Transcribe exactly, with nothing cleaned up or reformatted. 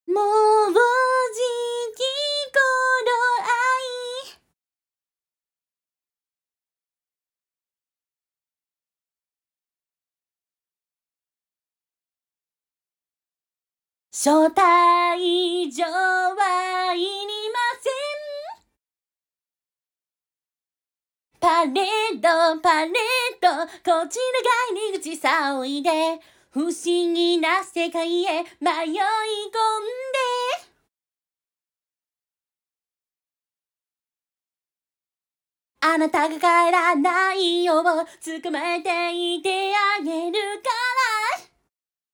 もうじき頃合い。招待状はいりません。パレードパレード、こちらが入り口さおいで、不思議な世界へ迷い込んで。あなたが帰らないよう捕まえていてあげるから。